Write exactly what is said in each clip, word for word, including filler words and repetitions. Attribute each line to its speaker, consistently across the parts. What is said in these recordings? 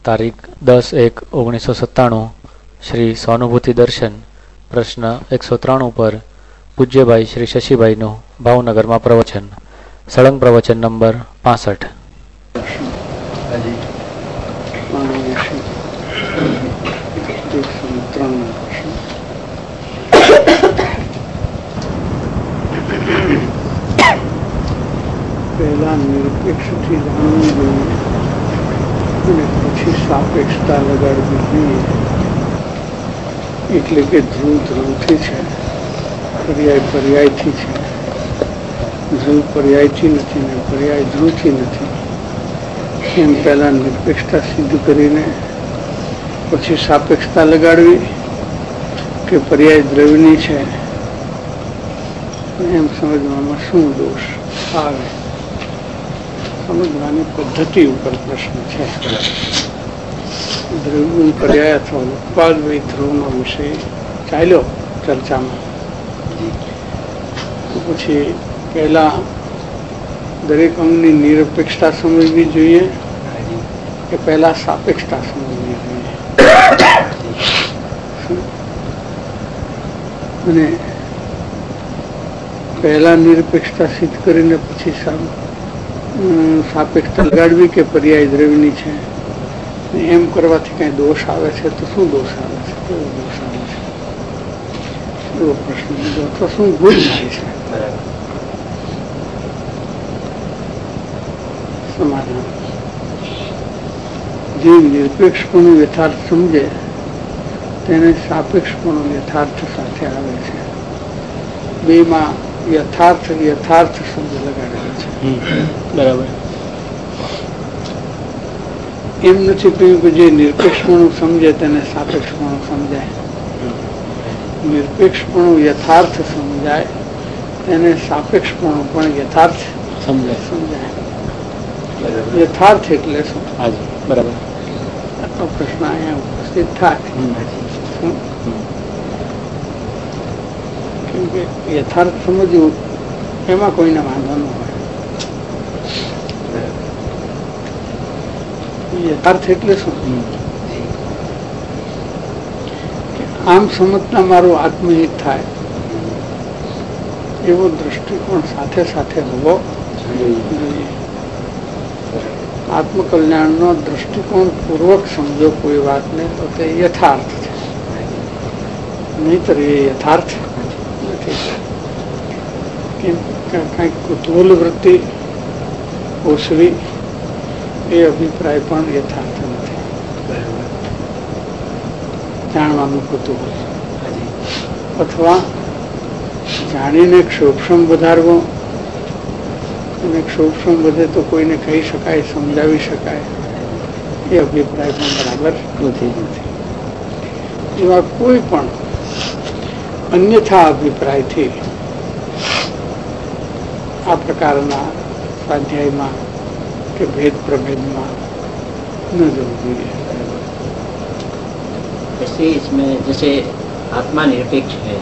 Speaker 1: તારીખ દસ એક ઓગણીસો સત્તાણું શ્રી સ્વાનુભૂતિ દર્શન પ્રશ્ન એકસો ત્રાણું પર પૂજ્યભાઈ શ્રી શશીભાઈનું ભાવનગરમાં પ્રવચન. સળંગ પ્રવચન નંબર પાસઠ.
Speaker 2: પહેલા નિરપેક્ષથી જાણવું જોઈએ અને પછી સાપેક્ષતા લગાડવી જોઈએ. એટલે કે ધ્રુવ ધ્રુવથી છે, પર્યાય પર્યાયથી છે. ધ્રુવ પર્યાયથી નથી ને પર્યાય ધ્રુવથી નથી. એમ પહેલા નિરપેક્ષતા સિદ્ધ કરીને પછી સાપેક્ષતા લગાડવી કે પર્યાય દ્રવ્યની છે એમ સમજવામાં શું દોષ આવે, સમજવાની પદ્ધતિ ઉપર પ્રશ્ન છે. દ્રવ્ય પર્યાય અથવા ઉત્પાદ વય ધ્રુવનો વિષય ચાલ્યો ચર્ચામાં. પછી પહેલા દરેક અંગની નિરપેક્ષતા સમજવી જોઈએ કે પહેલા સાપેક્ષતા સમજવી જોઈએ. અને પહેલા નિરપેક્ષતા સિદ્ધ કરીને પછી સાપેક્ષતા લગાડવી કે પર્યાય દ્રવ્યની છે એમ કરવાથી કઈ દોષ આવે છે તો શું દોષ આવે છે, કેવો દોષ આવે છે એવો પ્રશ્ન બીજો, અથવા શું ભૂલ થાય છે. સમાધાન: જે નિરપેક્ષપણું યથાર્થ સમજે તેને સાપેક્ષપણું યથાર્થ સાથે આવે છે. બેમાં યથાર્થ યથાર્થ શબ્દ લગાડેલો છે.
Speaker 1: બરાબર.
Speaker 2: એમ નથી કહ્યું કે જે નિરપેક્ષપણું સમજે તેને સાપેક્ષપણું સમજાય. નિરપેક્ષપણું યથાર્થ સમજાય તેને સાપેક્ષપણું પણ યથાર્થ સમજાય સમજાય યથાર્થ એટલે શું?
Speaker 1: બરાબર.
Speaker 2: આટલો પ્રશ્ન અહીંયા ઉપસ્થિત થાય. કેમ કે યથાર્થ સમજવું એમાં કોઈને વાંધો ન હોય. યથાર્થ એટલે શું? આમ સમજતા મારું આત્મહિત થાય એવો દ્રષ્ટિકોણ સાથે સાથે હોવો જોઈએ. આત્મકલ્યાણનો દ્રષ્ટિકોણ પૂર્વક સમજો કોઈ વાતને તો તે યથાર્થ છે, નહીતર એ યથાર્થ નથી. કેમ કંઈક કુતૂહલ વૃત્તિ ઓછવી એ અભિપ્રાય પણ યથાર્થ નથી. જાણવાનું કુતૂહલ અથવા જાણીને ક્ષોભક્ષમ વધારવો અને ક્ષોભક્ષમ વધે તો કોઈને કહી શકાય, સમજાવી શકાય એ અભિપ્રાય પણ બરાબર નથી. એવા કોઈ પણ અન્યથા અભિપ્રાયથી આ પ્રકારના સ્વાધ્યાયમાં કે ભેદ પ્રભેદમાં ન જવું જોઈએ.
Speaker 3: जैसे इसमें जैसे आत्मा निरपेक्ष है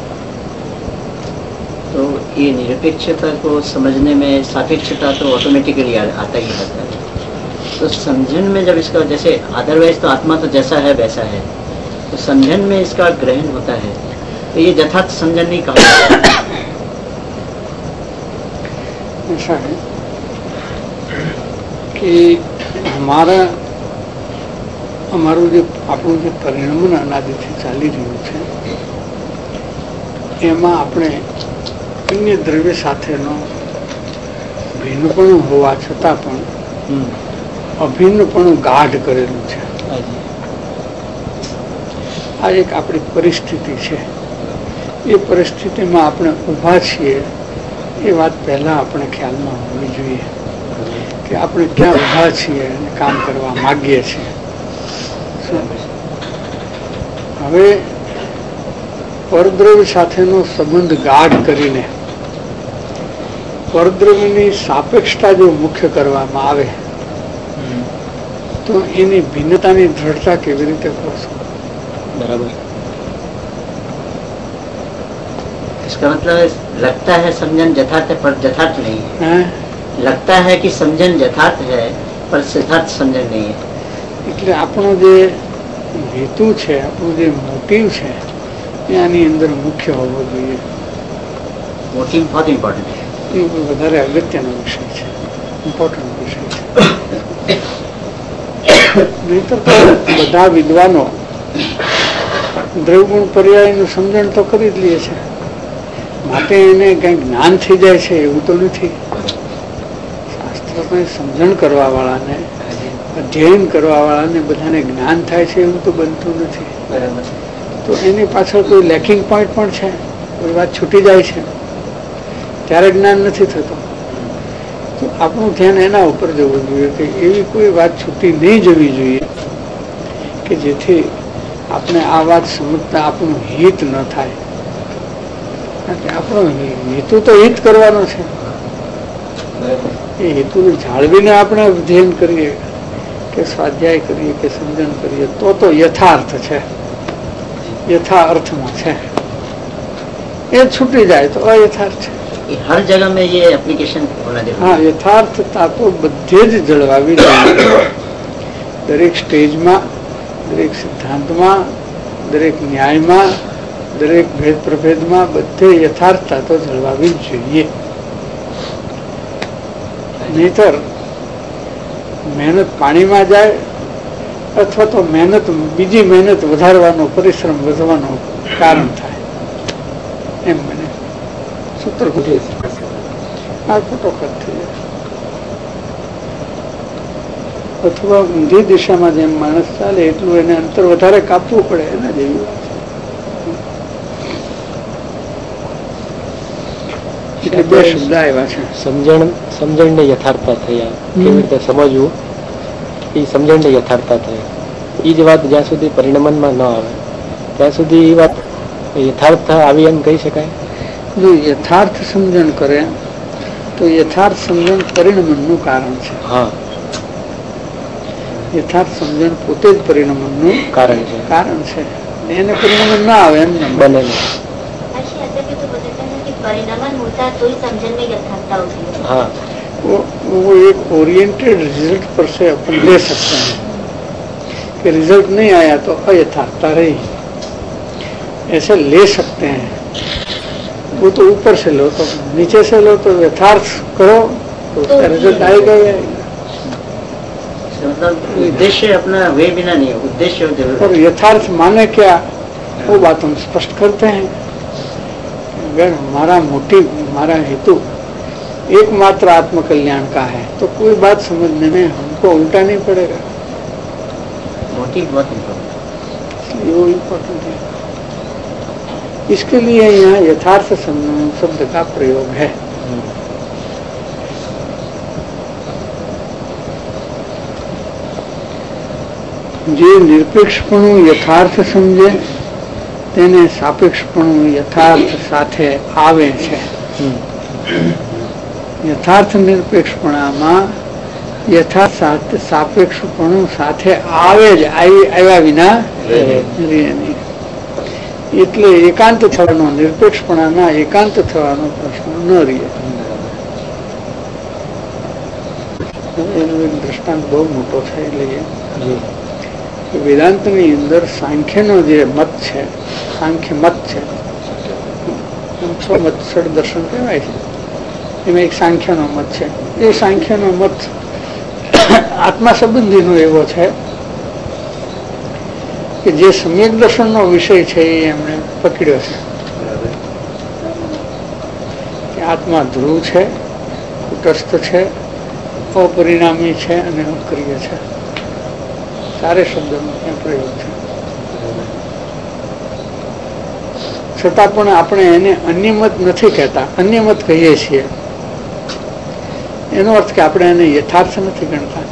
Speaker 3: तो ये निरपेक्षता को समझने में सापेक्षता तो ऑटोमेटिकली आता ही आता है. तो समझन में जब इसका जैसे अदरवाइज तो आत्मा तो जैसा है वैसा है, तो समझन में इसका ग्रहण होता है तो ये यथार्थ समझन नहीं कहा जाता.
Speaker 2: ऐसा है कि हमारा અમારું જે આપણું જે પરિણામન અનાદિથી ચાલી રહ્યું છે એમાં આપણે અન્ય દ્રવ્ય સાથેનો ભિન્નપણું હોવા છતાં પણ અભિન્નપણું ગાઢ કરેલું છે. આ એક આપણી પરિસ્થિતિ છે. એ પરિસ્થિતિમાં આપણે ઊભા છીએ એ વાત પહેલા આપણે ખ્યાલમાં હોવી જોઈએ કે આપણે ક્યાં ઊભા છીએ અને કામ કરવા માગીએ છીએ. હવે પરદ્રવ્ય સાથેનો સંબંધ ગાઢ કરીને પરદ્રવ્યની સાપેક્ષતા જો મુખ્ય કરવામાં આવે તો એની ભિન્નતાની દ્રઢતા કેવી રીતે કરશો?
Speaker 3: बराबर. इसका मतलब लगता है समझन यथार्थ है पर यथार्थ नहीं है. लगता है कि समझन यथार्थ है पर सिद्धार्थ समझन नहीं है.
Speaker 2: એટલે આપણો જે હેતુ છે, આપણું જે મોટિવ છે એ આની અંદર મુખ્ય હોવો જોઈએ.
Speaker 3: મોટિવ बहुत इम्पोर्टेंट है.
Speaker 2: એ વધારે અગત્યનો વિષય છે, ઇમ્પોર્ટન્ટ વિષય છે. નહીતર તો બધા વિદ્વાનો દ્રવગુણ પર્યાયનું સમજણ તો કરી જ લે છે, માટે એને કઈ જ્ઞાન થઈ જાય છે એવું તો નથી. શાસ્ત્રની સમજણ કરવા વાળાને, અધ્યયન કરવા વાળાને બધાને જ્ઞાન થાય છે એવું તો બનતું નથી.
Speaker 3: બરાબર.
Speaker 2: તો એની પાછળ કોઈ લેકિંગ પોઈન્ટ પણ છે, કોઈ વાત છૂટી જાય છે ત્યારે જ્ઞાન નથી થતું. તો આપણું ધ્યાન એના ઉપર જવું જોઈએ કે એવી કોઈ વાત છૂટી નહીં જવી જોઈએ કે જેથી આપણે આ વાત સમજતા આપણું હિત ન થાય. કારણ કે આપણો હેતુ તો હિત કરવાનો છે. એ હેતુને જાળવીને આપણે અધ્યયન કરીએ કે સ્વાધ્યાય કરીએ કે સમજણ કરીએ તો તો યથાર્થ છે, યથા અર્થમાં છે. એ છૂટી જાય તો અયથાર્થ છે.
Speaker 3: हर जगह में ये एप्लीकेशन होना जरूरी.
Speaker 2: હા, યથાર્થતા તો બધે જ જળવાવી જોઈએ. દરેક સ્ટેજમાં, દરેક સિદ્ધાંતમાં, દરેક ન્યાયમાં, દરેક ભેદ પ્રભેદમાં બધે યથાર્થતા તો જળવાવી જ જોઈએ. નહીતર મહેનત પાણીમાં જાય અથવા તો મહેનત બીજી મહેનત વધારવાનો, પરિશ્રમ વધવાનો કારણ થાય. એમ મને સૂત્ર ખોટી આ ખોટો ખર્ચ થઈ જાય. અથવા ઊંધી દિશામાં જેમ માણસ ચાલે એટલું એને અંતર વધારે કાપવું પડે, એના જેવી વાત છે. એટલે બે શબ્દ આવ્યા છે.
Speaker 1: સમજણ સમજણને યથાર્થતા થયા, કેવી રીતે સમજવું એ સમજણને યથાર્થતા થયા. એ જ વાત જ્યાં સુધી પરિણમનમાં ન આવે ત્યાં સુધી એ વાત યથાર્થ આવી એમ કહી શકાય.
Speaker 2: જો યથાર્થ સમજણ કરે તો યથાર્થ સમજણ પરિણમનનું કારણ છે.
Speaker 1: હા,
Speaker 2: યથાર્થ સમજણ પોતે જ પરિણમનનું
Speaker 1: કારણ છે.
Speaker 2: કારણ છે. એને પરિણમન ના આવે એમ
Speaker 1: બને
Speaker 4: परिणमन होता तो ही समझन में यथार्थता होती है.
Speaker 1: हाँ,
Speaker 2: वो वो एक ओरिएंटेड रिजल्ट पर से अपन ले सकते हैं कि रिजल्ट नहीं आया तो अयथार्थता रही, ऐसे ले सकते हैं. वो तो ऊपर से लो, तो नीचे से लो तो यथार्थ करो तो उसका रिजल्ट आएगा ही आएगा.
Speaker 3: मतलब उद्देश्य अपना वे बिना नहीं है, उद्देश्य जरूर.
Speaker 2: और यथार्थ माने क्या, वो बात हम स्पष्ट करते हैं. अगर हमारा मोटिव, हमारा हेतु एकमात्र आत्म कल्याण का है तो कोई बात समझने में हमको उल्टा नहीं पड़ेगा.
Speaker 3: मोटिव बहुत इम्पोर्टेंट.
Speaker 2: वो इम्पोर्टेंट है. इसके लिए यहाँ यथार्थ शब्द का प्रयोग है. જે નિરપેક્ષપણું યથાર્થ સમજે તેને સાપેક્ષપણું યથાર્થ સાથે આવે છે. યથાર્થ નિરપેક્ષપણામાં યથાર્થ સાપેક્ષપણું સાથે આવે જ, આવ્યા વિના રહે નહીં. એટલે એકાંત થવાનો, નિરપેક્ષપણાના એકાંત થવાનો પ્રશ્ન ન રહે. એનો એક દ્રષ્ટાંત બહુ મોટો છે. એટલે વેદાંતની અંદર સાંખ્યનો જે મત છે, સાંખ્ય મત છે, છ મત ષડ દર્શન કહેવાય છે, એમાં એક સાંખ્યનો મત છે. એ સાંખ્યનો મત આત્મા સંબંધીનો એવો છે કે જે સમ્યક દર્શનનો વિષય છે એ એમણે પકડ્યો છે કે આત્મા ધ્રુવ છે, કુટસ્થ છે, અપરિણામી છે અને અક્રિય છે. ચારે શબ્દોનો ત્યાં પ્રયોગ છે. છતાં પણ આપણે એને અન્યમત નથી કહેતા, અન્યમત કહીએ છીએ. એનો અર્થ કે આપણે એને યથાર્થ નથી ગણતા.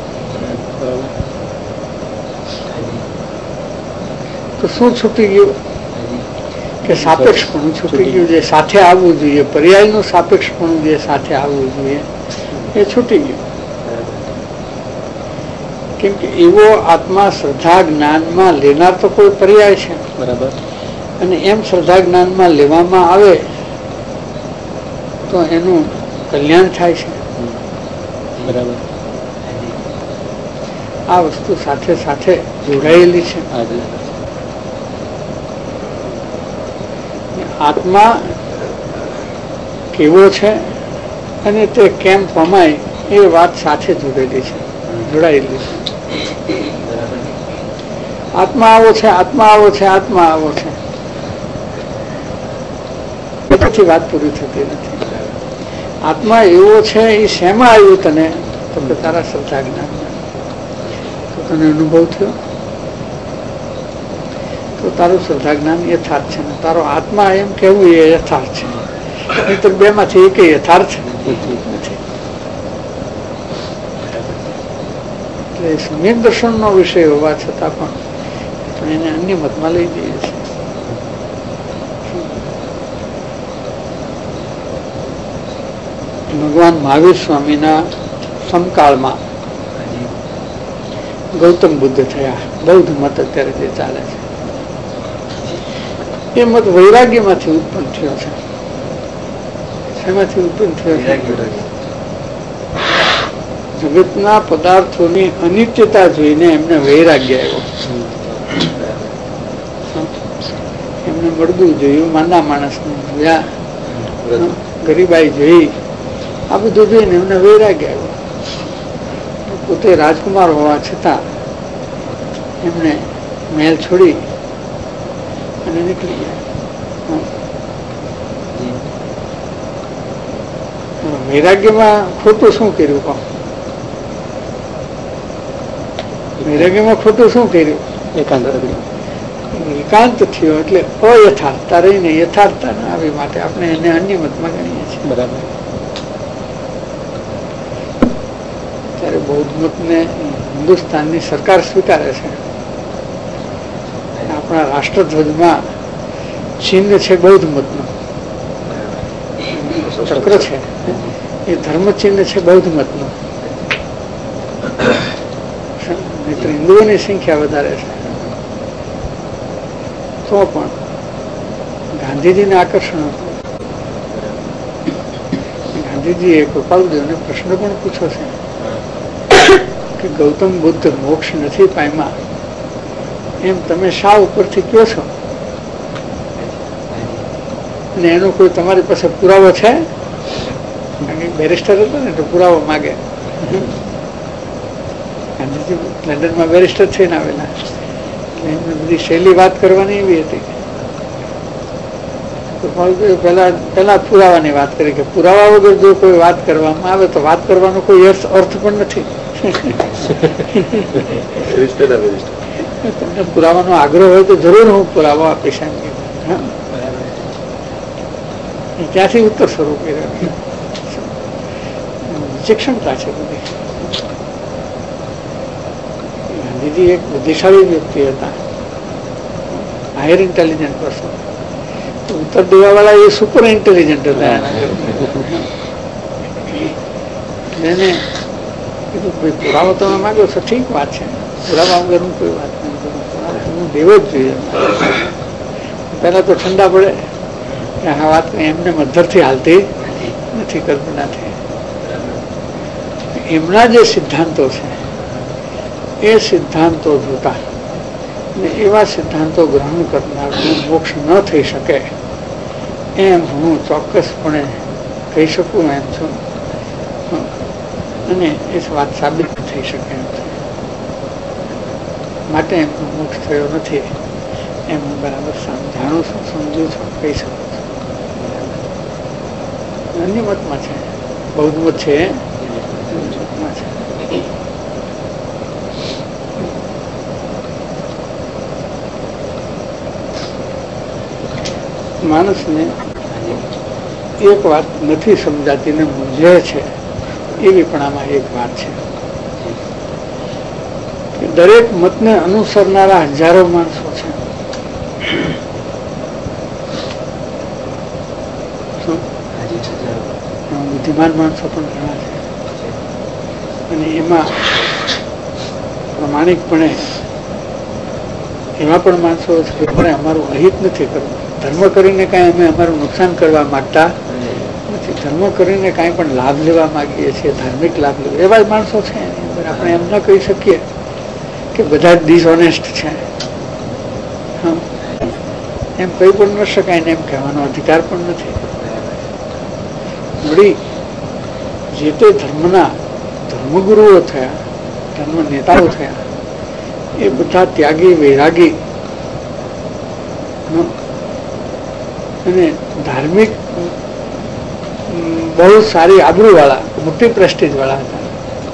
Speaker 2: તો શું છૂટી ગયું કે સાપેક્ષપણું છૂટી ગયું. જે સાથે આવવું જોઈએ, પર્યાયનું સાપેક્ષપણું જે સાથે આવવું જોઈએ એ છૂટી ગયું. કેમ કે એવો આત્મા શ્રદ્ધા જ્ઞાનમાં લેનાર તો કોઈ પર્યાય છે.
Speaker 1: બરાબર.
Speaker 2: અને એમ શ્રદ્ધા જ્ઞાનમાં લેવામાં આવે તો એનું કલ્યાણ થાય છે.
Speaker 1: બરાબર.
Speaker 2: આ વસ્તુ સાથે સાથે જોડાયેલી છે. આત્મા કેવો છે અને તે કેમ પમાય એ વાત સાથે જોડેલી છે, જોડાયેલી છે. આત્મા આવો છે, આત્મા આવો છે, આત્મા આવો છે, પછી વાત પૂરી થતી નથી. આત્મા એવો છે એ શેમાં આવ્યું તને? તો કે તારા શ્રદ્ધા જ્ઞાન. તો તને અનુભવ થયો તો તારું શ્રદ્ધા જ્ઞાન યથાર્થ છે ને તારો આત્મા એમ કેવું એ યથાર્થ છે. નહીતર બે માંથી એક યથાર્થ નથી. એટલે સમ્યક દર્શન નો વિષય હોવા છતાં પણ એને અન્ય મતમાં લઈ જઈએ છીએ. ભગવાન મહાવીર સ્વામીના સમકાળમાં ગૌતમ બુદ્ધ થયા. બૌદ્ધ મત અત્યારે જે ચાલે છે એ મત વૈરાગ્યમાંથી ઉત્પન્ન થયો છે. શેમાંથી ઉત્પન્ન થયો છે? જગતના પદાર્થોની અનિત્યતા જોઈને એમને વૈરાગ્ય આવ્યો. એમને મળવું જોયું, માંદા માણસને જોયા, ગરીબાઈ જોઈ, આ બધું જોઈને એમને વૈરાગ્ય આવ્યો. પોતે રાજકુમાર હોવા છતાં એમને મહેલ છોડી અને નીકળી ગયા. વૈરાગ્યમાં ખોટું શું કર્યું? કહો, વૈરાગ્યમાં ખોટું શું કર્યું? એકાંત એકાંત થયો એટલે અયથાર્થતા રહીને યથાર્થતા ના આવી માટે આપણે એને અન્ય મતમાં ગણીએ છીએ. બરાબર. ત્યારે બૌદ્ધ મતને હિન્દુસ્તાનની સરકાર સ્વીકારે છે. આપણા રાષ્ટ્રધ્વજમાં ચિહ્ન છે બૌદ્ધ મતનું, ચક્ર છે એ ધર્મ ચિહ્ન છે બૌદ્ધ મતનું. મિત્ર હિન્દુઓની સંખ્યા વધારે છે તો પણ ગાંધીજીને આકર્ષણ હતું. ગાંધીજીએ કૃપાલુદેવને પ્રશ્ન પણ પૂછ્યો છે કે ગૌતમ બુદ્ધ મોક્ષ નથી પામ્યા એમ તમે શા ઉપરથી કહો છો અને એનો કોઈ તમારી પાસે પુરાવો છે? બેરિસ્ટર હતો ને તો પુરાવો માગે. ગાંધીજી લંડનમાં બેરિસ્ટર થઈને આવેલા, એમને બધી શૈલી વાત કરવાની એવી હતી. પેલા પેલા પુરાવાની વાત કરી કે પુરાવા વગર જો કોઈ વાત કરવામાં આવે તો વાત કરવાનો કોઈ અર્થ પણ નથી. તમને પુરાવાનો આગ્રહ હોય તો જરૂર હું પુરાવો આપીશ. ત્યાંથી ઉત્તર સ્વરૂપ વિચક્ષણતા છે બધી. ગાંધીજી એક બુદ્ધિશાળી વ્યક્તિ હતા, હાયર ઇન્ટેલિજન્ટ પર્સન. ઉત્તર દેવા વાળા એ સુપર ઇન્ટેલિજન્ટ હતા. એને કીધું ભાઈ પુરાવો તમે માંગો છો, ઠીક વાત છે, પુરાવા વગર હું કોઈ વાત નહીં કરું, હું દેવો જ જોઈએ. પેલા તો ઠંડા પડે કે આ વાત એમને મધરથી હાલતી નથી, કલ્પનાથી. એમના જે સિદ્ધાંતો છે એ સિદ્ધાંતો જોતા એવા સિદ્ધાંતો ગ્રહણ કરનારનું મોક્ષ ન થઈ શકે એમ હું ચોક્કસપણે કહી શકું એમ છું. અને એ વાત સાબિત થઈ શકે એમ છે. માટે એમનો મોક્ષ થયો નથી એમ હું બરાબર જાણું છું, સમજું છું, કહી શકું છું. અન્ય મતમાં છે, બૌદ્ધ મત છે, મતમાં છે. માણસને એક વાત નથી સમજાતી ને મૂંઝે છે એવી પણ આમાં એક વાત છે કે દરેક મતને અનુસરનારા હજારો માણસો છે. બુદ્ધિમાન માણસો પણ ઘણા છે અને એમાં પ્રમાણિકપણે એવા પણ માણસો છે કે આપણે અમારું અહિત નથી કરવું, ધર્મ કરીને કાંઈ અમે અમારું નુકસાન કરવા માંગતા નથી, ધર્મ કરીને કાંઈ પણ લાભ લેવા માંગીએ છીએ, ધાર્મિક લાભ લેવા, એવા જ માણસો છે એની અંદર. આપણે એમ ન કહી શકીએ કે બધા જ ડિસઓનેસ્ટ છે એમ કઈ પણ ન શકાય ને એમ કહેવાનો અધિકાર પણ નથી. વળી જે તે ધર્મના ધર્મગુરુઓ થયા, ધર્મ નેતાઓ થયા, એ બધા ત્યાગી વૈરાગી અને ધાર્મિક બહુ સારી આબરૂ વાળા, મોટી પ્રેસ્ટીજ વાળા હતા.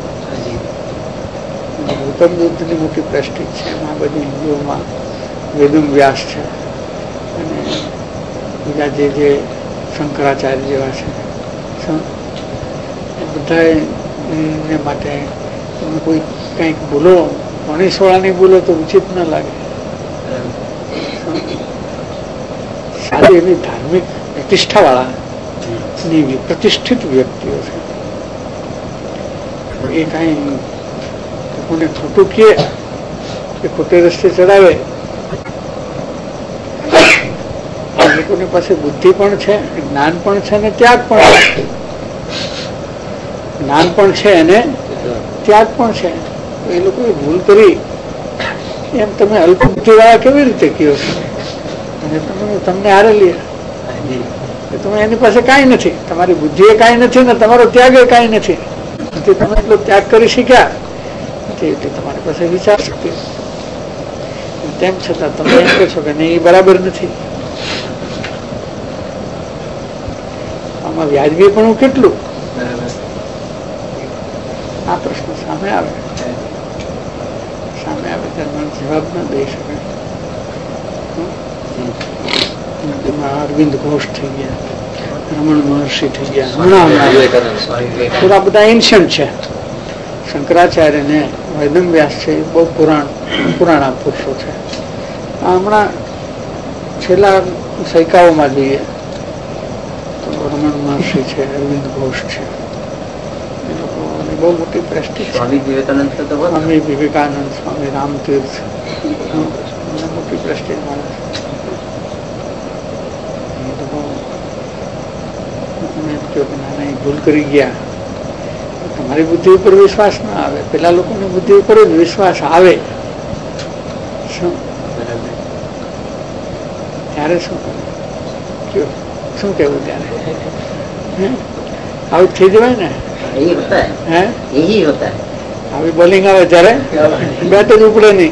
Speaker 2: ગૌતમ બુદ્ધની મોટી પ્રેસ્ટીજ છે એમાં બધી હિન્દુઓમાં વેદમ વ્યાસ છે અને બીજા જે જે શંકરાચાર્ય જેવા છે એ બધા માટે તમે કોઈ કંઈક બોલો, ગણેશ વાળાની બોલો તો ઉચિત ન લાગે. સારી એવી ધાર્મિક પ્રતિષ્ઠા વાળા ની પ્રતિષ્ઠિત વ્યક્તિઓ છે. એ કઈ કોને ખોટું કહે કે ખોટે રસ્તે ચડાવે. લોકોની પાસે બુદ્ધિ પણ છે, જ્ઞાન પણ છે ને ત્યાગ પણ છે. જ્ઞાન પણ છે અને ત્યાગ પણ છે. એ લોકોએ ભૂલ કરી એમ તમે અલ્પ બુદ્ધિ વાળા કેવી રીતે કહો છો? અને તમે તમને હારેલી તમે એની પાસે કાંઈ નથી, તમારી બુદ્ધિ એ કાંઈ નથી ને તમારો ત્યાગ એ કાંઈ નથી. તમે એટલો ત્યાગ કરી શીખ્યા એટલે તમારી પાસે વિચાર શક્તિ, તેમ છતાં તમે એમ કહો છો કે નહીં એ બરાબર નથી. આમાં વ્યાજબી પણ કેટલું આ પ્રશ્ન સામે આવે સામે આવે ત્યારે જવાબ ન દઈ શકાય. અરવિંદ ઘોષ થઈ ગયા, રમણ મહર્ષિ થઈ ગયા, હમણાં થોડા બધા એન્શન્ટ છે. શંકરાચાર્ય ને વેદમ વ્યાસ છે એ બહુ પુરાણ પુરાણા પુરુષો છે. હમણાં છેલ્લા સૈકાઓમાં જોઈએ તો રમણ મહર્ષિ છે, અરવિંદ ઘોષ છે, એ લોકોની બહુ મોટી પ્રેસ્ટીજ. સ્વામી વિવેકાનંદ, સ્વામી વિવેકાનંદ, સ્વામી રામતીર્થ મોટી પ્રેસ્ટીજ માણસ. ભૂલ કરી ગયા. તમારી બુદ્ધિ ઉપર વિશ્વાસ ના આવે, પેલા લોકોની બુદ્ધિ ઉપર જ વિશ્વાસ આવે. શું ત્યારે શું કરે, શું કેવું ત્યારે આવું થઈ જવાય ને. હે આવી બોલિંગ આવે ત્યારે બેટ જ ઉપડે નહીં.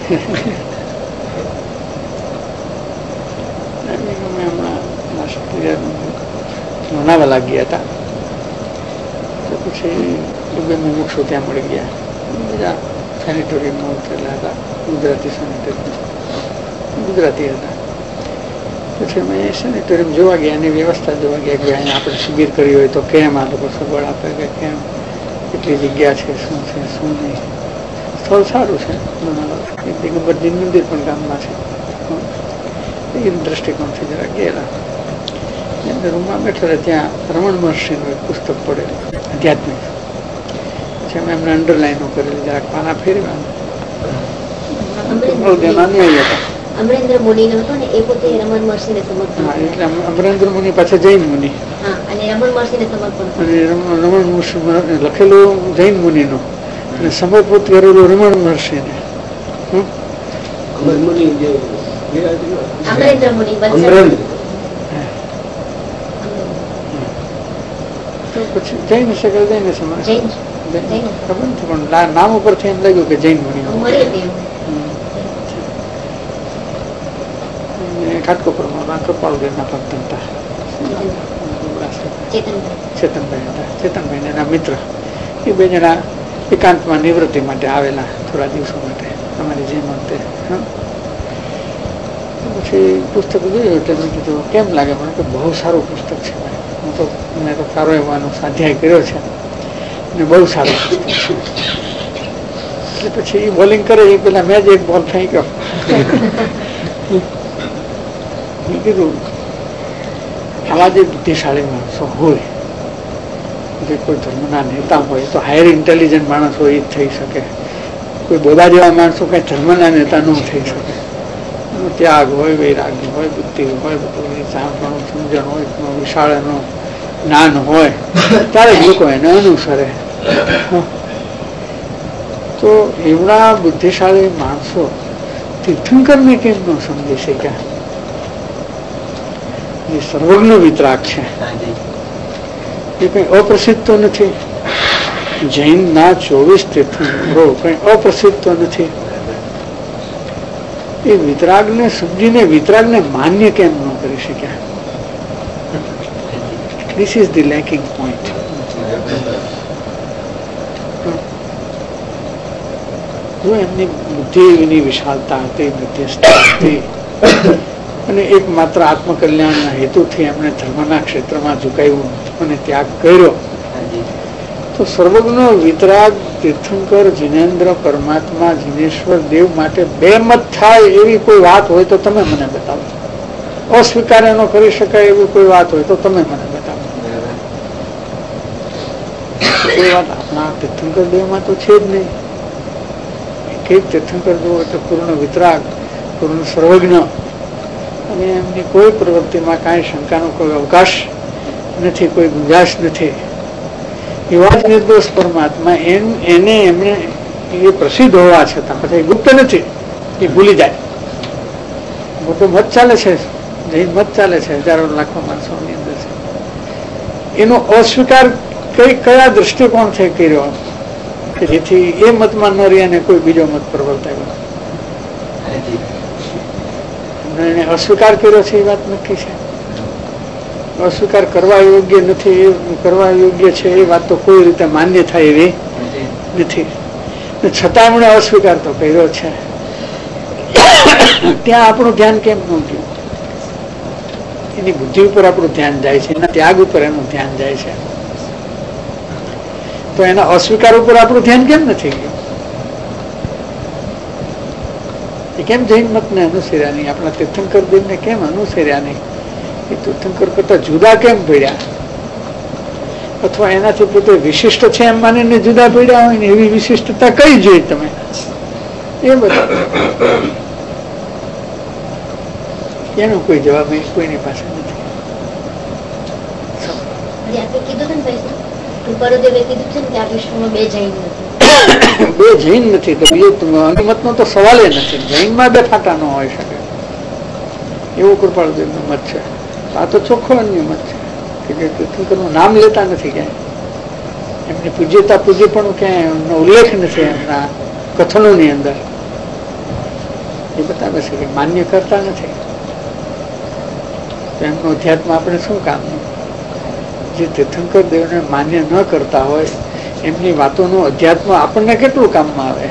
Speaker 2: લોનાવાલા ગયા હતા તો પછી બે મુમુક્ષો ત્યાં મળી ગયા. બીજા સેનેટોરિયમમાં ઉતરેલા હતા, ગુજરાતી સેનેટોરિયમ, ગુજરાતી હતા. પછી અમે સેનેટોરિયમ જોવા ગયા, એની વ્યવસ્થા જોવા ગયા કે અહીંયા આપણે શિબિર કરી હોય તો કેમ આ લોકો સગવડ આપે, કે કેમ કેટલી જગ્યા છે, શું છે શું નહીં. સ્થળ સારું છે લોનાવાલા, એક દિગંબરજી મંદિર પણ ગામમાં છે. એ દ્રષ્ટિકોણથી જરા ગયેલા. રૂમમાં બેઠેલા ત્યાં રમણ મહર્ષિનું એક પુસ્તક પડેલું આધ્યાત્મિક. પછી અમે એમને અંડરલાઈનો કરેલી, જરાક પાના ફેરવ્યા.
Speaker 4: અમરેન્દ્ર મુનિ હતો ને એ પોતે રમણ મહર્ષિને સમર્પણ.
Speaker 2: હા, એટલે અમરેન્દ્ર મુનિ પાછા જૈન મુનિ.
Speaker 4: હા, અને રમણ મહર્ષિને સમર્પણ.
Speaker 2: અને રમણ મહર્ષિ લખેલું જૈન મુનિનું અને સમર્પિત કરેલું રમણ મહર્ષિને.
Speaker 4: અમરેન્દ્ર મુનિ
Speaker 2: પછી જૈન હશે કે જૈન હશે ખબર નથી, પણ નામ ઉપરથી એમ લાગ્યું કે જૈન મુનિ. ઘાટકોપરમાં કૃપાલદેવના ભક્ત હતા, ચેતનભાઈ હતા. ચેતનભાઈ એના મિત્ર એ બે જણા એકાંતમાં નિવૃત્તિ માટે આવેલા થોડા દિવસો માટે અમારી જેમ વખતે. પછી પુસ્તક જોયું એટલે મેં કીધું કેમ લાગે મને કે બહુ સારું પુસ્તક છે. હું તો મેં તો સારો એવાનો સ્વાધ્યાય કર્યો છે અને બહુ સારું પુસ્તક છે. એટલે પછી એ બોલિંગ કરે એ પેલા મેં જ એક બોલ ફેંક્યો. મેં કીધું આવા જે બુદ્ધિશાળી માણસો હોય, જે કોઈ ધર્મના નેતા હોય તો હાયર ઇન્ટેલિજન્ટ માણસ હોય એ જ થઈ શકે. કોઈ બોલા જેવા માણસો કઈ ધર્મના નેતા ન થઈ શકે. ત્યાગ હોય, વૈરાગ્ય હોય, બુદ્ધિ હોય, બધું જાણવાનું સમજણ હોય, વિશાળ એનું જ્ઞાન હોય ત્યારે જ લોકો એને અનુસરે. તો એવડા બુદ્ધિશાળી માણસો તીર્થંકરને કેમ ન સમજી શક્યા? એ સર્વજ્ઞ વિતરાગ છે, એ કઈ અપ્રસિદ્ધ તો નથી. જૈન ના ચોવીસ તીર્થંકરો કઈ અપ્રસિદ્ધ તો નથી. એ વિતરાગને સમજીને વિતરાગને માન્ય કેમ ન કરી શક્યા? This is the lacking point. જો એમની બુદ્ધિની વિશાળતા હતી, મધ્યસ્થતા હતી, અને એક માત્ર આત્મકલ્યાણના હેતુથી એમણે ધર્મના ક્ષેત્રમાં ઝુકાવ્યું અને ત્યાગ કર્યો, તો સર્વજ્ઞ વિતરાગ તીર્થંકર જિનેન્દ્ર પરમાત્મા જિનેશ્વર દેવ માટે બે મત થાય એવી કોઈ વાત હોય તો તમે મને બતાવો. અસ્વીકાર ન કરી શકાય એવી કોઈ વાત હોય તો તમે મને બતાવો. કોઈ વાત આપણા તીર્થંકર દેવમાં તો છે જ નહીં. એક તીર્થંકર દેવ એટલે પૂર્ણ વિતરાગ, પૂર્ણ સર્વજ્ઞ, અને એમની કોઈ પ્રવૃત્તિમાં કાંઈ શંકાનો કોઈ અવકાશ નથી, કોઈ ગુંજાશ નથી. એવા જ નિર્દોષ પરમાત્મા એમ એને એમણે એ પ્રસિદ્ધ હોવા છતાં પછી ગુપ્ત નથી, એ ભૂલી જાય. મોટો મત ચાલે છે, જૈન મત ચાલે છે, હજારો લાખો માણસોની અંદર છે. એનો અસ્વીકાર કઈ કયા દ્રષ્ટિકોણથી કર્યો કે જેથી એ મતમાં ન રહ્યા ને કોઈ બીજો મત પ્રવર્તાયો? એને અસ્વીકાર કર્યો છે એ વાત નક્કી છે. અસ્વીકાર કરવા યોગ્ય નથી, એ કરવા યોગ્ય છે એ વાત તો કોઈ રીતે માન્ય થાય એવી નથી. છતાં એમણે અસ્વીકાર તો કર્યો છે. ત્યાં આપણું ધ્યાન કેમ ન ગયું? એની બુદ્ધિ ઉપર આપણું ધ્યાન જાય છે, એના ત્યાગ ઉપર એનું ધ્યાન જાય છે. તો એના અસ્વીકાર ઉપર આપણું ધ્યાન કેમ નથી ગયું? એ કેમ જૈન મતને અનુસર્યા નહીં? આપણા તીર્થંકર દેવને કેમ અનુસર્યા નહીં? એ તીર્થંકર કરતા જુદા કેમ પડ્યા? અથવા એનાથી પોતે વિશિષ્ટ છે એમ માનીને જુદા પડ્યા હોય ને એવી વિશિષ્ટતા કઈ જોઈ તમે? એ બધા એનો કોઈ જવાબ કોઈની પાસે નથી. બે જૈન નથી તો બીજો અનુમત નો તો સવાલ નથી. જૈન માં બે ફાટા ન હોય શકે એવું કૃપાળુદેવ નો મત છે. આ તો ચોખ્ખો અન્ય મત છે કે જે તીર્થંકર નું નામ લેતા નથી ક્યાંય, એમની પૂજ્યતા પૂજ્ય પણ ક્યાંય એમનો ઉલ્લેખ નથી એમના કથનો ની અંદર. એ બતાવે છે કે માન્ય કરતા નથી. તો એમનું અધ્યાત્મ આપણે શું કામનું? જે તીર્થંકર દેવને માન્ય ન કરતા હોય એમની વાતોનું અધ્યાત્મ આપણને કેટલું કામમાં આવે?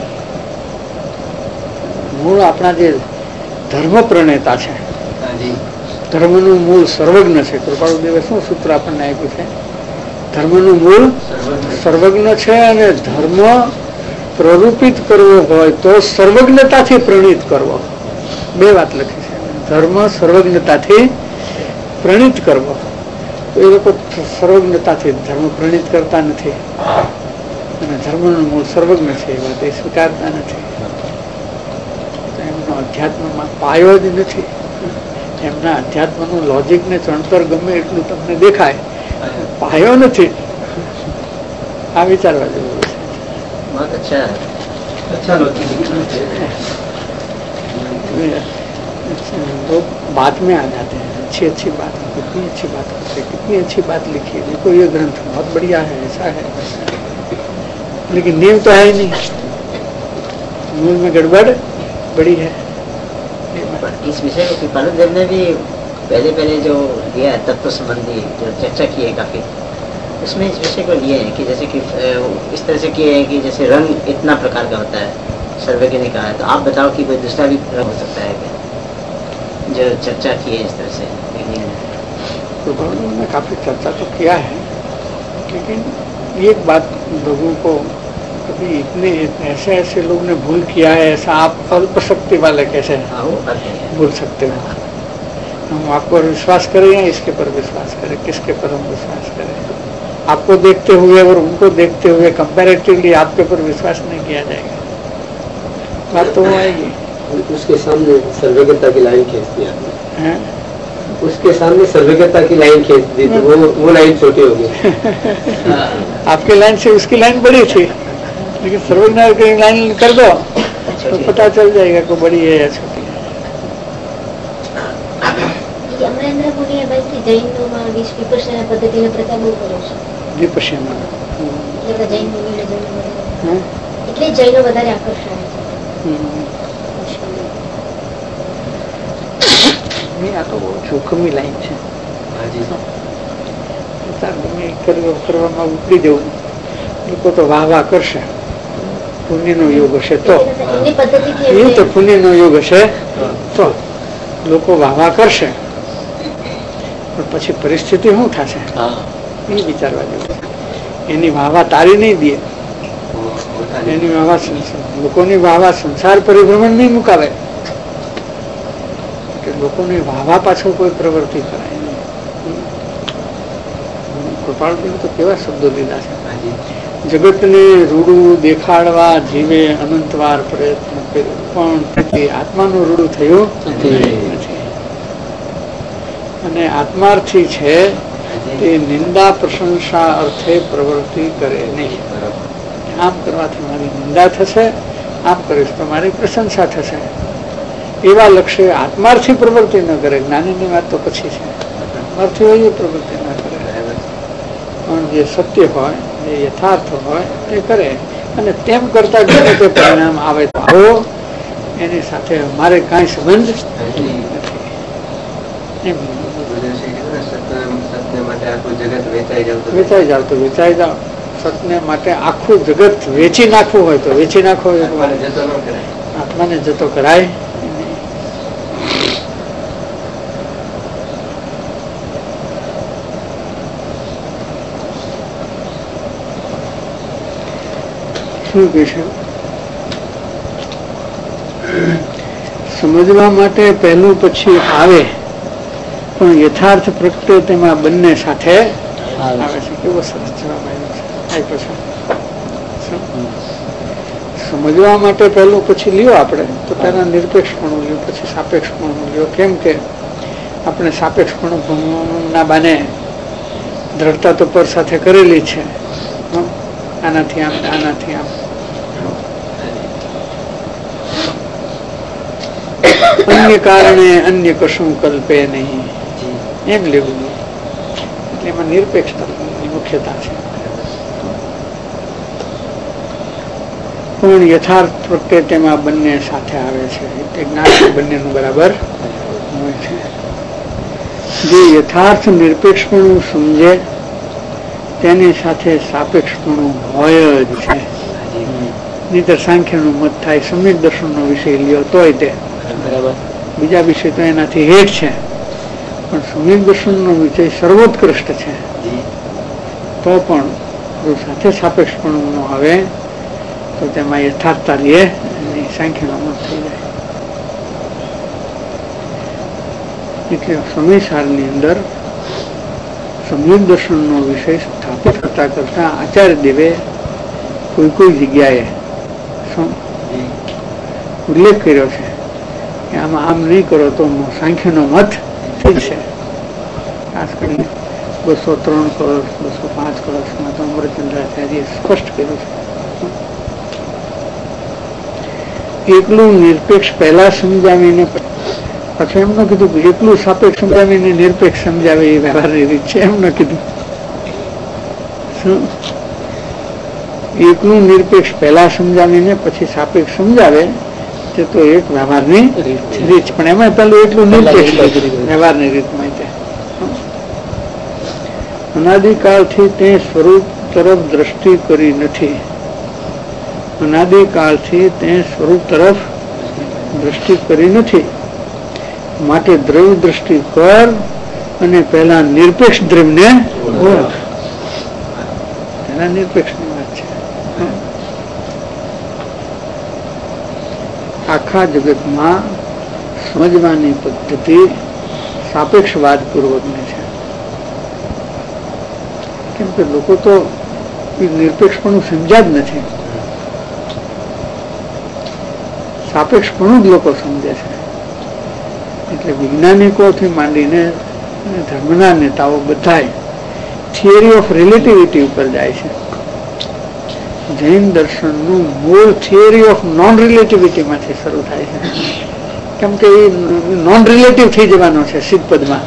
Speaker 2: મૂળ આપણા જે ધર્મ પ્રણેતા છે, ધર્મનું મૂળ સર્વજ્ઞ છે. કૃપાળુદેવે શું સૂત્ર આપણને આપ્યું છે? ધર્મનું મૂળ સર્વજ્ઞ છે, અને ધર્મ પ્રરૂપિત કરવો હોય તો સર્વજ્ઞતાથી પ્રણીત કરવો. બે વાત લખી છે. ધર્મ સર્વજ્ઞતાથી પ્રણીત કરવો. તો એ લોકો સર્વજ્ઞતાથી ધર્મ પ્રણીત કરતા નથી, અને ધર્મનું મૂળ સર્વજ્ઞ છે એ વાત એ સ્વીકારતા નથી. એમનો અધ્યાત્મમાં પાયો જ નથી. એમના અધ્યાત્મનું લોજિક ને ચણતર ગમે એટલું તમને દેખાય, પાયો નથી. આ વિચારવા જેવું છે. लोग बात में आ जाते हैं, अच्छी अच्छी बात, कितनी अच्छी बात करते, कितनी अच्छी बात लिखी है, देखो ये ग्रंथ बहुत बढ़िया है, ऐसा है, लेकिन नींव तो है ही नहीं, मूल में गड़बड़ बड़ी है.
Speaker 3: इस विषय को कृपालुदेव ने भी पहले पहले जो लिया है तत्व संबंधी जो चर्चा की है काफी, उसमें इस विषय को लिए है कि जैसे कि इस तरह से किए हैं कि जैसे रंग इतना प्रकार का होता है, सर्वज्ञ ने कहा है, तो आप बताओ कि कोई दूसरा भी रंग हो सकता है क्या? जो चर्चा की है इस तरह से
Speaker 2: ने काफी चर्चा तो किया है, लेकिन एक बात लोगों को कभी इतने ऐसे ऐसे लोग ने भूल किया है, ऐसा आप अल्प शक्ति वाले कैसे भूल सकते हो? हम आप पर विश्वास करें या इसके पर विश्वास करें? किसके पर हम विश्वास करें? आपको देखते हुए और उनको देखते हुए कंपैरेटिवली आपके पर विश्वास नहीं किया जाएगा. बात तो वो आएगी.
Speaker 5: उसके सामने सर्वज्ञता की लाइन खींच दी आपने.
Speaker 2: हैं?
Speaker 5: उसके सामने सर्वज्ञता की लाइन खींच दी तो वो वो लाइन छोटी होगी.
Speaker 2: आपकी लाइन से उसकी लाइन बड़ी थी, लेकिन सर्वज्ञ की लाइन कर दो तो पता चल जाएगा कि बड़ी है या छोटी है।
Speaker 4: અમરેન્દ્ર મુનિએ ભાઈ જૈનોમાં વિપશ્યના પદ્ધતિનો પ્રચાર બહુ કર્યો છે.
Speaker 2: વિપશ્યના
Speaker 4: એટલે જૈન મુનિઓને જૈનો વધારે એટલે જૈનો વધારે આકર્ષાય છે.
Speaker 2: આ તો બહુ જોખમી લાઈન છે. કરવામાં ઉપડી જવું, લોકો તો વાહ વાહ કરશે. પુણ્ય નો યોગ હશે તો એ તો પુણ્ય નો યોગ હશે તો લોકો વાહ વાહ કરશે, પણ પછી પરિસ્થિતિ શું થશે એ વિચારવા જેવું. એની વાહવા તારી નહીં દે, એની વાહવા લોકોની વાહવા સંસાર પરિભ્રમણ નહીં મુકાવે કે લોકોની વાહવા પાછળ કોઈ પ્રવૃત્તિ કરાય નહીં. કૃપાળદેવ તો કેવા શબ્દો લીધા છે, જગતને રૂડું દેખાડવા જીવે અનંતવાર પ્રયત્ન કર્યો પણ આત્માનું રૂડું થયું નથી. અને આત્માર્થી છે તે નિંદા પ્રશંસા અર્થે પ્રવૃત્તિ કરે નહીં. આમ કરવાથી મારી નિંદા થશે, આમ કરીશ તો મારી પ્રશંસા થશે, એવા લક્ષ્ય આત્માર્થી પ્રવૃત્તિ ન કરે. જ્ઞાનીની વાત તો પછી છે, આત્માર્થી હોય એ પ્રવૃત્તિ ન કરે, પણ જે સત્ય હોય જે યથાર્થ હોય તે કરે. અને તેમ કરતા ગમે તે પરિણામ આવે તો આવો, એની સાથે મારે કાંઈ સંબંધ નથી. વેચાઈ જાવ તો વેચાઈ જાવ. સત્ય માટે આખું જગત વેચી નાખવું હોય તો વેચી નાખો. આત્માને જતો કરાય. શું કે છે, સમજવા માટે પહેલું પછી આવે પણ યથાર્થ પ્રગટે તેમાં બંને સાથે આવે છે. કેવો સરસ જવાબ આવ્યો છે. સમજવા માટે પહેલું પછી લ્યો આપણે તો પહેલા નિરપેક્ષપણું લ્યો, પછી સાપેક્ષપણું લ્યો. કેમ કે આપણે સાપેક્ષપણું ના બાને દ્રઢતા તો પર સાથે કરેલી છે. આનાથી આમ આનાથી આમ અન્ય કારણે અન્ય કશું કલ્પે નહીં એમ લેવું. એટલે એમાં નિરપેક્ષતાની મુખ્યતા છે. પણ યથાર્થ પ્રત્યે તેમાં બંને સાથે આવે છે. એટલે જ્ઞાન બંનેનું બરાબર હોય છે. જે યથાર્થ નિરપેક્ષપણું સમજે તેની સાથે સાપેક્ષપણું હોય જ છે. નહીતર સાંખ્યનું મત થાય સમ્યક દર્શનનો વિષય લ્યો તોય તે બરાબર, બીજા વિષય તો એનાથી હેઠ છે, પણ સમ્યક દર્શનનો વિષય સર્વોત્કૃષ્ટ છે. તો પણ જો સાથે સાપેક્ષપણું ન આવે તો તેમાં યથાર્થતા લે સાંખ્યનો મત થઈ જાય. એટલે સમયસારની અંદર સમ્યક દર્શનનો વિષય સ્થાપિત કરતા કરતા આચાર્ય દેવે કોઈ કોઈ જગ્યાએ શું ઉલ્લેખ કર્યો છે કે આમાં આમ નહીં કરો તો સાંખ્યનો મત થઈ છે. ખાસ કરીને બસો ત્રણ કળશ બસો પાંચ કળશમાં તો અમરચંદ્રાચાર્ય સ્પષ્ટ કર્યું છે. એકલું નિરપેક્ષ પહેલા સમજાવીને પછી એમ ન કીધું કે એકલું સાપેક્ષ સમજાવીને નિરપેક્ષ સમજાવે એ વ્યવહારની રીત છે. એમ ન કીધું. શું એકલું નિરપેક્ષ પહેલા સમજાવીને પછી સાપેક્ષ સમજાવે તે તો એક વ્યવહારની રીત. પણ એમાં પેલું એટલું નિરપેક્ષ વ્યવહારની રીતમાં છે. અનાદિકાળથી તે સ્વરૂપ તરફ દ્રષ્ટિ કરી નથી. અનાદિકાળથી તે સ્વરૂપ તરફ દ્રષ્ટિ કરી નથી. માટે દ્રવ્ય દ્રષ્ટિ કર અને પહેલા નિરપેક્ષ દ્રવ્યને ઓળખ. પહેલા નિરપેક્ષની વાત છે. આખા જગતમાં સમજવાની પદ્ધતિ સાપેક્ષવાદ પૂર્વકની છે. કેમ કે લોકો તો નિરપેક્ષપણું સમજ્યા જ નથી, સાપેક્ષપણું જ લોકો સમજે છે. એટલે વૈજ્ઞાનિકોથી માંડીને ધર્મના નેતાઓ બધા થિયરી ઓફ રિલેટિવિટી ઉપર જાય છે. જૈન દર્શનનું મૂળ થિયરી ઓફ નોન રિલેટિવિટીમાંથી શરૂ થાય છે. કેમ કે એ નોન રિલેટિવ થઈ જવાનો છે સિદ્ધ પદમાં.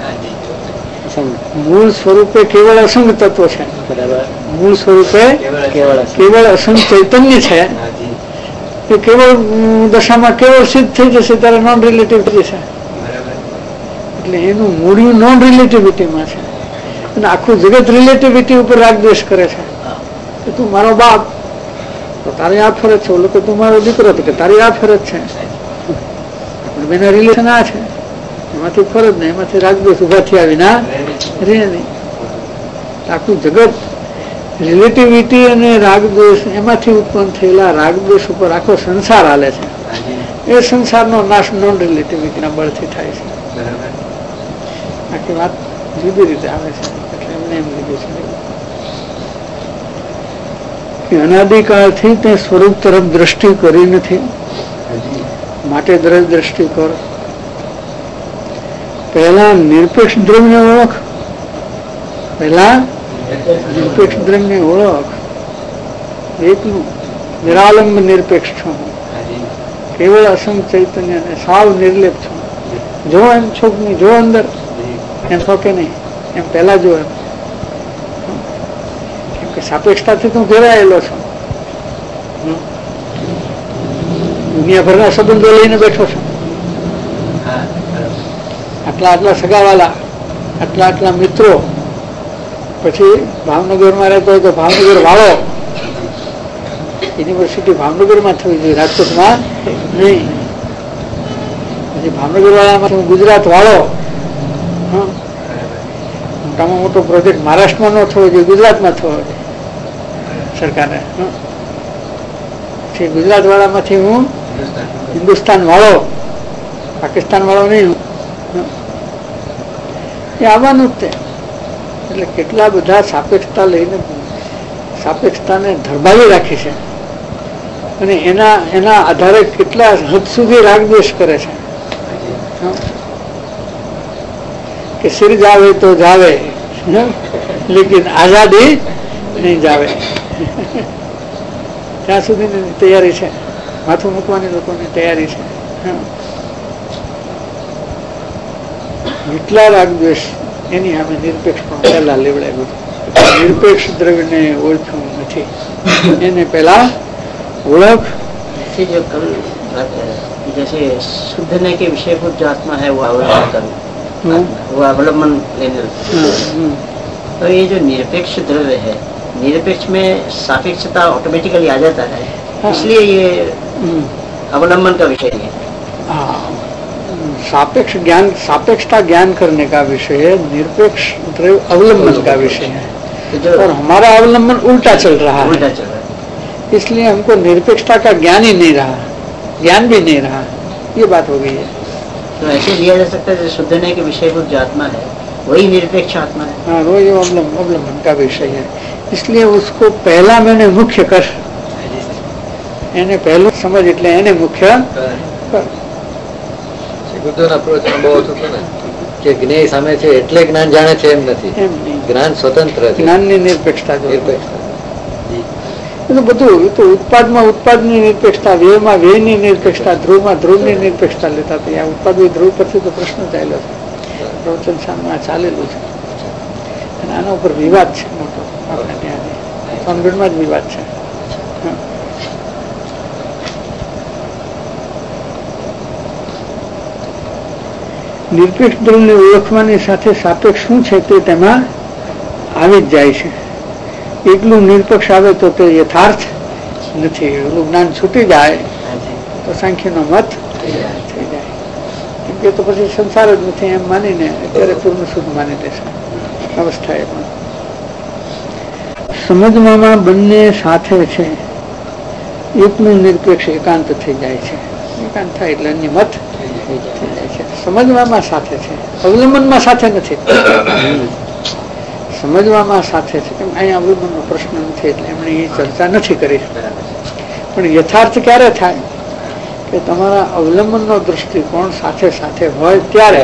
Speaker 2: મૂળ સ્વરૂપે કેવળ અસંગ તત્વ છે. મૂળ સ્વરૂપે કેવળ અસંગ ચૈતન્ય છે. એ કેવળ દશામાં કેવળ સિદ્ધ થઈ જશે ત્યારે નોન રિલેટિવ થઈ જશે. એટલે એનું મૂળિયું નોન રિલેટિવિટીમાં છે. અને આખું જગત રિલેટિવિટી ઉપર રાગદ્વેષ કરે છે કે તું મારો બાપ તો તારી આ ફરજ છે, ઓલો કે તું મારો દીકરો તો કે તારી આ ફરજ છે. બેના રિલેશન આ છે, એમાંથી ફરજ ને એમાંથી રાગદ્વેષ ઉભા થયા વિના રહે નહીં. આખું જગત રિલેટિવિટી અને રાગદ્વેષ એમાંથી ઉત્પન્ન થયેલા રાગદ્વેષ ઉપર આખો સંસાર હાલે છે. એ સંસારનો નાશ નોન રિલેટિવિટીના બળથી થાય છે. આખી વાત જુદી રીતે આવે છે. એટલે એમને એમ લીધું છે કે અનાદિકાળથી તે સ્વરૂપ તરફ દ્રષ્ટિ કરી નથી, માટે દ્રષ્ટિ કર. પહેલા નિરપેક્ષ દ્રવ્ય ઓળખ, પહેલા નિરપેક્ષ દ્રવ્ય ઓળખ. એકનું નિરાલંબ નિરપેક્ષ છું, કેવળ અસંગ ચૈતન્ય ને સાવ નિર્લેપ છું. જો એમ છો નહીં, જો અંદર એમ છો કે નહીં, એમ પહેલા જો એમ. કેમ કે સાપેક્ષતાથી તું ઘેરાયેલો છું. દુનિયાભરના સંબંધો લઈને બેઠો છું. આટલા આટલા સગાવાલા, આટલા આટલા મિત્રો, પછી ભાવનગરમાં રહેતો હોય તો ભાવનગર વાળો. યુનિવર્સિટી ભાવનગરમાં થવી જોઈએ, રાજકોટમાં નહીં. પછી ભાવનગર વાળામાં હું ગુજરાત વાળો. મોટામાં મોટો પ્રોજેક્ટ મહારાષ્ટ્રમાં ન થવો જોઈએ, ગુજરાતમાં થવો જોઈએ સરકારે. પછી ગુજરાત વાળામાંથી હું હિન્દુસ્તાન વાળો, પાકિસ્તાન વાળો નહીં. એ આવવાનું જ તે. એટલે કેટલા બધા સાપેક્ષતા લઈને સાપેક્ષતાને ધરબાવી રાખી છે અને એના એના આધારે કેટલા હદ સુધી રાગદ્વેષ કરે છે કે સિર જાવે તો જાવે લેકિન આઝાદી નહીં જાવે. ત્યાં સુધીની તૈયારી છે, માથું મૂકવાની લોકોની તૈયારી છે. એટલા રાગદ્વેષ એની સામે નિરપેક્ષ પણ પહેલા લેવડાવ્યું. નિરપેક્ષ દ્રવ્યને ઓળખ્યું નથી, એને પહેલા ओळख।
Speaker 3: जो कल जैसे शुद्धने के विषयभूत जो आत्मा है वो अवलंबन वो अवलंबन लेने तो ये जो निरपेक्ष द्रव्य है निरपेक्ष में सापेक्षता ऑटोमेटिकली आ जाता है, इसलिए ये अवलंबन का विषय है।
Speaker 2: सापेक्ष ज्ञान सापेक्षता ज्ञान करने का विषय है, निरपेक्ष द्रव्य अवलंबन का विषय है। तो और हमारा अवलंबन उल्टा चल रहा है,
Speaker 3: उल्टा चल रहा है,
Speaker 2: इसलिए हमको निरपेक्षता का ज्ञान ही नहीं रहा, ज्ञान भी नहीं रहा। ये बात हो गई है।
Speaker 3: तो ऐसे लिया जा सकता है शुद्धने के विषयभूत जो आत्मा है वही निरपेक्ष आत्मा है।
Speaker 2: हाँ, वही अवलंबन अवलंबन का विषय है, इसलिए उसको पहला मैंने मुख्य कर એને પહેલું સમજ એટલે એને મુખ્ય કર।
Speaker 6: ગુરુદેવના પ્રવચનમાં બહુ હતું ને કે જ્ઞેય સામે છે એટલે જ્ઞાન જાણે છે એમ નથી, જ્ઞાન સ્વતંત્ર છે,
Speaker 2: જ્ઞાનની નિરપેક્ષતા જો
Speaker 6: નિરપેક્ષતા
Speaker 2: એ તો બધું એ તો ઉત્પાદમાં ઉત્પાદની નિરપેક્ષતા, વ્યયમાં વ્યયની નિરપેક્ષતા, ધ્રુવમાં ધ્રુવની નિરપેક્ષતા લેતા હતા। આ ઉત્પાદ ધ્રુવ પરથી તો પ્રશ્ન ચાલ્યો છે, પ્રવચન સામે ચાલેલું છે અને આના ઉપર વિવાદ છે મોટો, આપણે ત્યાં સોનગઢમાં જ વિવાદ છે। નિરપેક્ષ દ્રવ્યને ઓળખવાની સાથે સાપેક્ષ શું છે તે તેમાં આવી જ જાય છે। એકલું નિરપેક્ષ આવે તો તે યથાર્થ નથી, એનું જ્ઞાન છૂટી જાય તો સાંખ્યનો મત થઈ જાય, કેમ કે તો પછી સંસાર જ નથી એમ માનીને અત્યારે પૂર્ણ શુદ્ધ માની લેશે અવસ્થા એ પણ। સમજવામાં બંને સાથે છે, એકનું નિરપેક્ષ એકાંત થઈ જાય છે, એકાંત થાય એટલે અન્ય મત થઈ જાય છે। સમજવામાં સાથે છે, અવલંબનમાં સાથે નથી, સમજવામાં સાથે છે, કેમ અહીંયા અવલંબનનો પ્રશ્ન નથી એટલે એમણે એ ચર્ચા નથી કરી। પણ યથાર્થ ક્યારે થાય કે તમારા અવલંબનનો દૃષ્ટિકોણ સાથે સાથે હોય ત્યારે,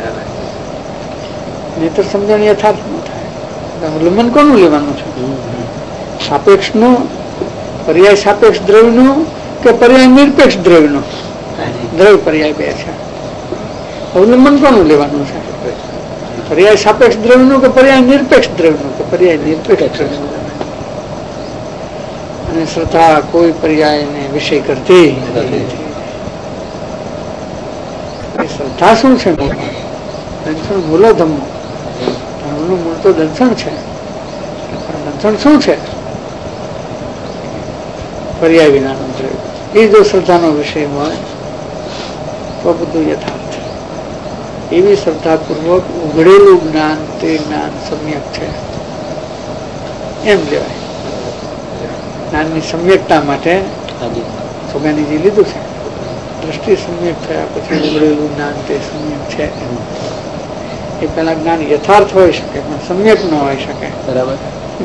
Speaker 2: નહીતર સમજણ યથાર્થ ન થાય। અવલંબન કોનું લેવાનું છે? સાપેક્ષનું પર્યાય સાપેક્ષ દ્રવ્યનું કે પર્યાય નિરપેક્ષ દ્રવ્યનું? દ્રવ્ય પર્યાય બે છે. અવલંબન કોનું લેવાનું છે? પર્યાય સાપેક્ષ દ્રવ્યનું કે પર્યાય નિરપેક્ષ દ્રવ્યનું કે પર્યાય નિરપેક્ષ દ્રવ્યનું? અને શ્રદ્ધા કોઈ પર્યાયને વિષય કરતી નથી. શ્રદ્ધા શું છે? દર્શન મૂલો ધમ્મો. ધર્મનું મૂળ તો દર્શન છે. દર્શન શું છે? પર્યાય વિનાનું દ્રવ્ય. એ જો શ્રદ્ધાનો વિષય હોય તો બધું યથાર્થ. એવી શ્રદ્ધાપૂર્વક ઉઘડેલું જ્ઞાન તે જ્ઞાન સમ્યક છે એમ લેવાય. જ્ઞાનની સમ્યકતા માટે સોગાનીજી લીધું છે. દ્રષ્ટિ સમ્યક થયા પછી ઉઘડેલું જ્ઞાન તે સમ્યક છે. એ પેલા જ્ઞાન યથાર્થ હોઈ શકે પણ સમ્યક ન હોઈ શકે.
Speaker 3: બરાબર.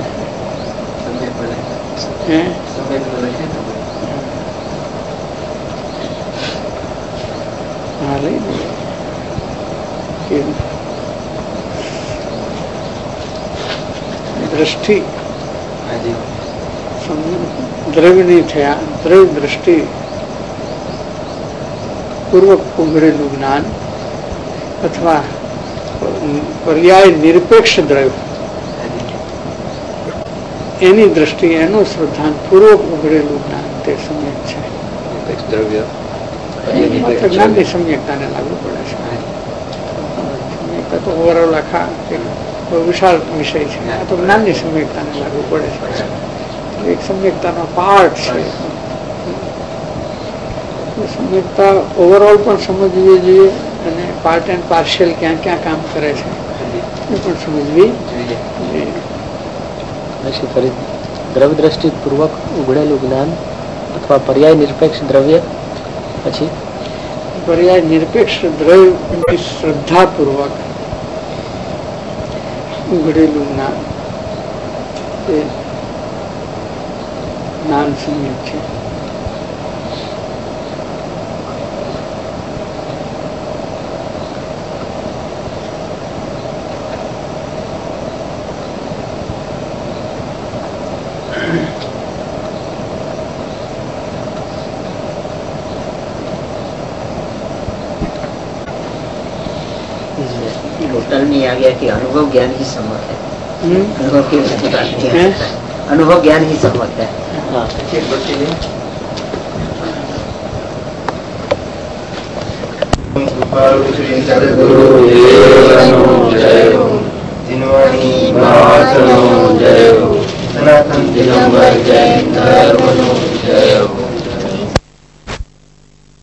Speaker 2: હા લઈ દ્રષ્ટિ દ્રવ્યની થયા દ્રવ્ય દ્રષ્ટિ પૂર્વક ઉઘડેલું જ્ઞાન અથવા પર્યાય નિરપેક્ષ દ્રવ્ય એની દ્રષ્ટિ એનું શ્રદ્ધાન પૂર્વક ઉઘડેલું જ્ઞાન તે સમ્યક છે.
Speaker 6: દ્રવ્ય
Speaker 2: જ્ઞાનની સમ્યકતાને લાગુ પડે છે. સમ્યકતા તો ઓવરઓલ આખા વિશાળ વિષય છે. આ તો જ્ઞાનની સમ્યકતાને લાગુ પડે છે. એક સમ્યકતાનો પાર્ટ છે. સમ્યકતા ઓવરઓલ પણ સમજવી જોઈએ અને પાર્ટ એન્ડ પાર્શિયલ ક્યાં ક્યાં કામ કરે છે એ પણ સમજવી જોઈએ.
Speaker 1: દ્રવ્ય દ્રષ્ટિ પૂર્વક ઉઘડેલું જ્ઞાન અથવા પર્યાય નિરપેક્ષ દ્રવ્ય પછી
Speaker 2: પર્યાય નિરપેક્ષ દ્રવ્ય શ્રદ્ધાપૂર્વક ઉઘડેલું જ્ઞાન એ જ્ઞાન સમ્યક છે.
Speaker 3: टोटल नहीं आ गया कि अनुभव ज्ञान ही सम्मत है. अनुभव की अनुभव ज्ञान ही सम्मत है. हाँ.
Speaker 7: सनातन